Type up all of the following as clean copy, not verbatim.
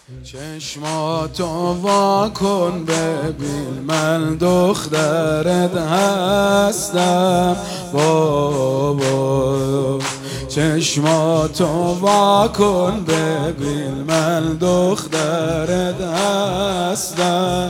چشماتو وا کن ببین من دخترت هستم بابا. چشماتو وا کن ببین من دخترت هستم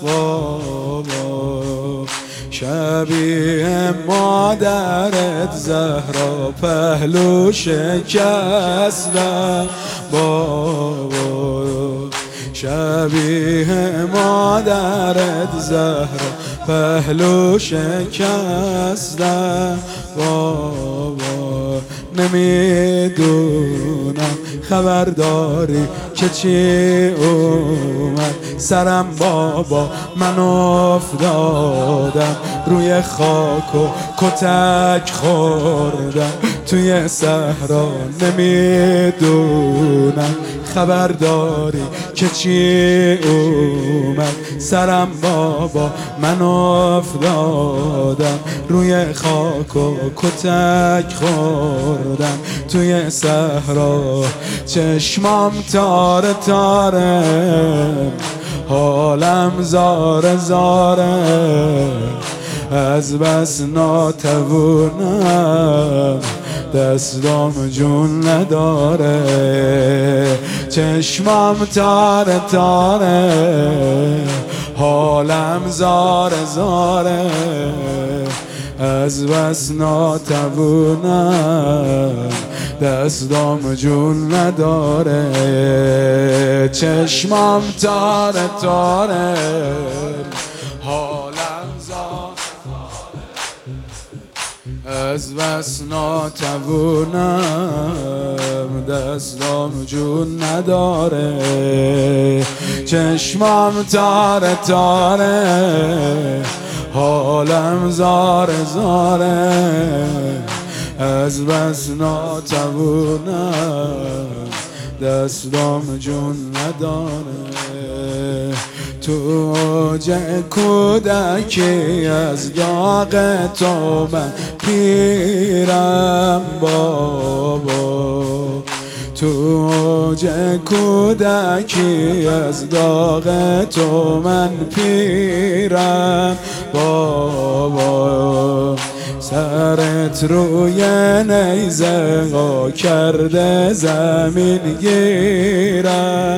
بابا. شبیه مادرت زهرا پهلو شکستم بابا. شبیه مادرت زهرا پهلو شکستم بابا. نمیدونم خبر داری که چی اومد سرم بابا. من افتادم روی خاک و کتک خوردم توی صحرا. نمیدونم خبر داری که چی اومد سرم بابا. من افتادم روی خاک و کتک خوردم توی صحرا. چشمام تاره تاره حالم زاره زاره از بس ناتوونم دستام جون نداره. چشمام تاره تاره حالم زاره زاره از بس ناتوونم دستام جون نداره. چشمام تاره تاره حالم زاره از بس ناتوونم دستام جون نداره. چشمام تاره تاره حالم زاره زاره از بس ناتوونم دستام جون نداره. تو اوج کودکی از داغ تو من پیرم بابا. تو اوج کودکی از داغ تو من پیرم بابا. سرت روی نیزه ها کرده زمین گیرم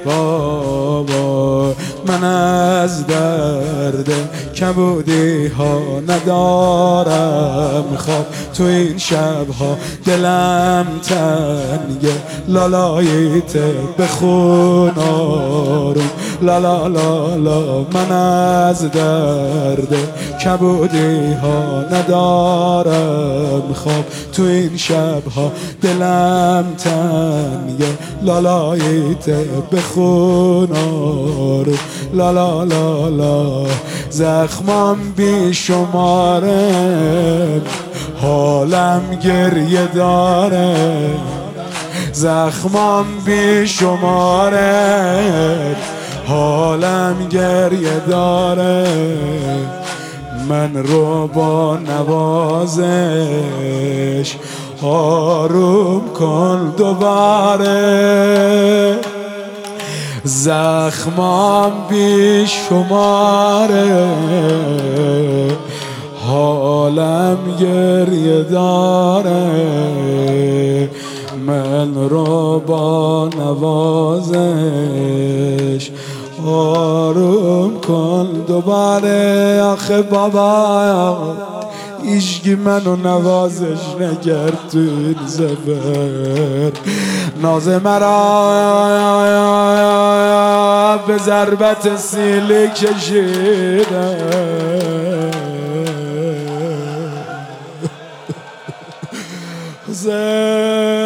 بابا. من از درد کبودی ها ندارم خواب تو این شبها. دلم تنگه لالاییت به خون آروم لا لا لا لا. من از درد کبودی ها ندارم خواب تو این شبها. دلم تنگه لالاییت به خون آروم لا لا لا لا. زخمم بی شماره حالم گریه داره. زخمم بی شماره حالم گریه داره. من رو با نوازش آروم کن دوباره. زخمام بی شماره حالم گریه داره. من رو با نوازش آروم کن دوباره. آخه بابا ایشگی منو نوازش نگرد تو این زفر. ناز مرا به ضربت سیلی کشیده. حسین